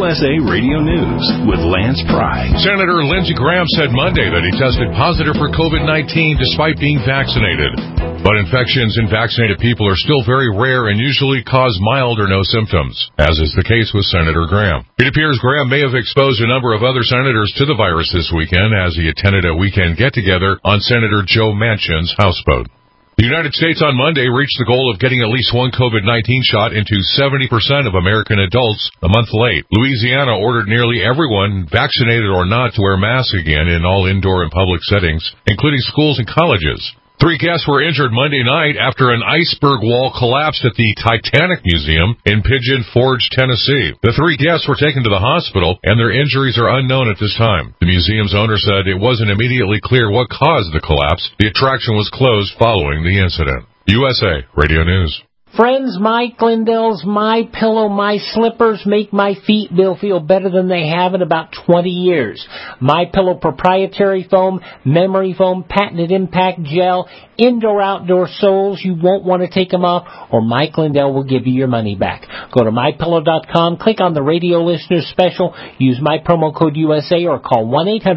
USA Radio News with Lance Pry. Senator Lindsey Graham said Monday that he tested positive for COVID-19 despite being vaccinated. But infections in vaccinated people are still very rare and usually cause mild or no symptoms, as is the case with Senator Graham. It appears Graham may have exposed a number of other senators to the virus this weekend as he attended a weekend get-together on Senator Joe Manchin's houseboat. The United States on Monday reached the goal of getting at least one COVID-19 shot into 70% of American adults a month late. Louisiana ordered nearly everyone, vaccinated or not, to wear masks again in all indoor and public settings, including schools and colleges. 3 guests were injured Monday night after an iceberg wall collapsed at the Titanic Museum in Pigeon Forge, Tennessee. The 3 guests were taken to the hospital, and their injuries are unknown at this time. The museum's owner said it wasn't immediately clear what caused the collapse. The attraction was closed following the incident. USA Radio News. Friends, Mike Lindell's My Pillow, My Slippers make my feet feel better than they have in about 20 years. My Pillow proprietary foam, memory foam, patented impact gel, indoor-outdoor soles. You won't want to take them off, or Mike Lindell will give you your money back. Go to MyPillow.com, click on the radio listeners special, use my promo code USA, or call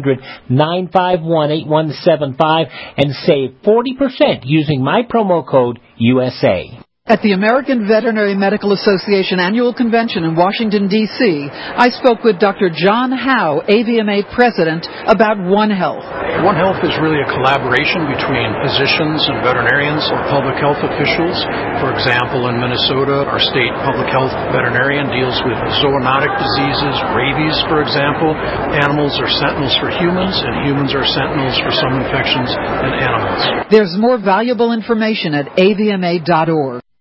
1-800-951-8175 and save 40% using my promo code USA. At the American Veterinary Medical Association Annual Convention in Washington, D.C., I spoke with Dr. John Howe, AVMA President, about One Health. One Health is really a collaboration between physicians and veterinarians or public health officials. For example, in Minnesota, our state public health veterinarian deals with zoonotic diseases, rabies, for example. Animals are sentinels for humans, and humans are sentinels for some infections in animals. There's more valuable information at avma.org.